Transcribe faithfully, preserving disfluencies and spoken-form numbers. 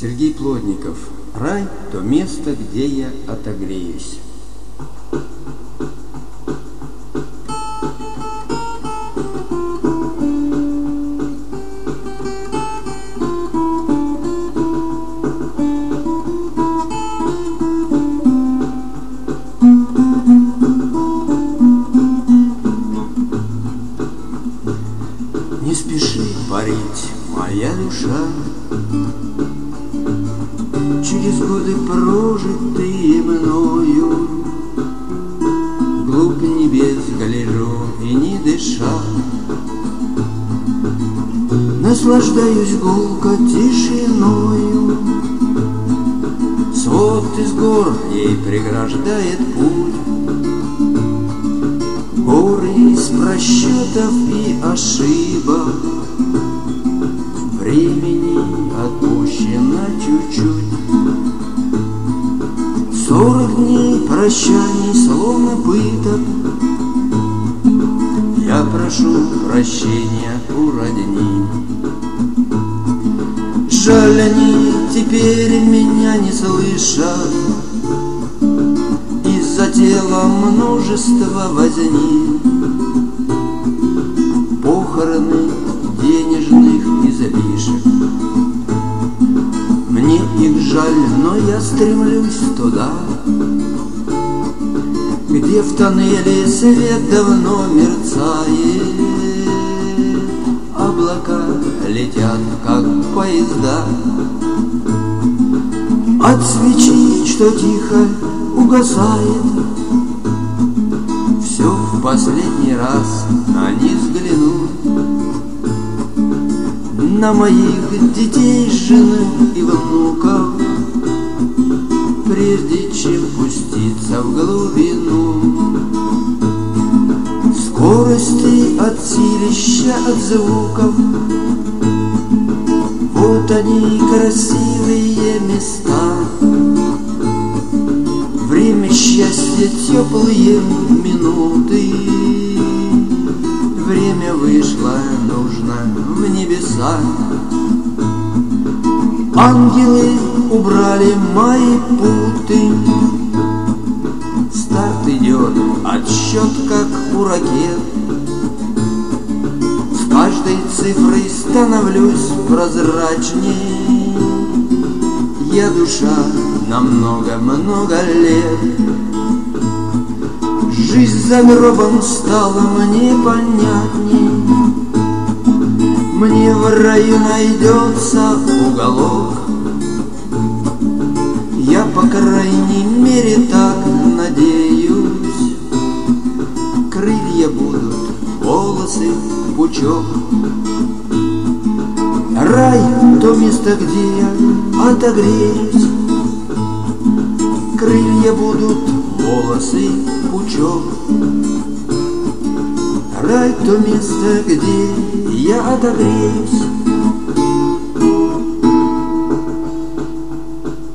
Сергей Плотников. Рай — то место, где я отогреюсь. Не спеши парить, моя душа, через годы прожитые мною. Глубь небес гляжу и не дыша, наслаждаюсь гулко тишиною. Свод из гор ей преграждает путь, горы из просчетов и ошибок. Времени отпущено чуть-чуть, сорок дней прощаний, словно пыток. Я прошу прощения у родни. Жаль, они теперь меня не слышат, из-за тела множество возни. Похороны денежных излишек, мне их жаль, но я стремлюсь туда, где в тоннеле свет давно мерцает. Облака летят, как поезда, от свечи, что тихо угасает. Все в последний раз на них взглянуть, на моих детей, жены и внуков, прежде чем пуститься в глубину. Скорости от силища, от звуков, вот они, красивые места. Время счастья, теплые минуты. Время вышло, нужно в небеса. Ангелы убрали мои путы. Старт идет, отсчет как у ракет. С каждой цифрой становлюсь прозрачней. Я душа на много-много лет. Жизнь за гробом стала мне понятней. Мне в раю найдется уголок. Я, по крайней мере, так надеюсь. Крылья будут, волосы, пучок. Рай — то место, где я отогреюсь. Крылья будут, волосы, пучок. Рай — то место, где я отогреюсь.